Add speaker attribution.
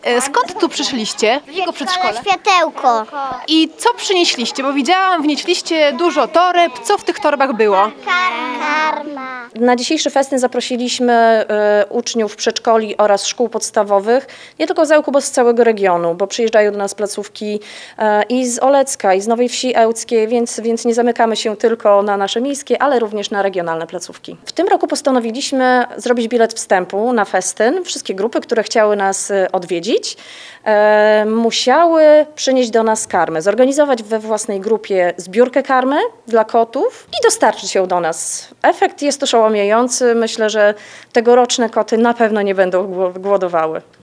Speaker 1: Skąd tu przyszliście? Z jakiego przedszkola?
Speaker 2: Światełko.
Speaker 1: I co przynieśliście? Bo widziałam, wnieśliście dużo toreb. Co w tych torbach było?
Speaker 2: Karma.
Speaker 3: Na dzisiejszy festyn zaprosiliśmy uczniów przedszkoli oraz szkół podstawowych, nie tylko z Ełku, bo z całego regionu, bo przyjeżdżają do nas placówki i z Olecka, i z Nowej Wsi Ełckiej, więc nie zamykamy się tylko na nasze miejskie, ale również na regionalne placówki. W tym roku postanowiliśmy zrobić bilet wstępu na festyn. Wszystkie grupy, które chciały nas odwiedzić, musiały przynieść do nas karmę, zorganizować we własnej grupie zbiórkę karmy dla kotów i dostarczyć ją do nas. Efekt jest oszałamiający. Myślę, że tegoroczne koty na pewno nie będą głodowały.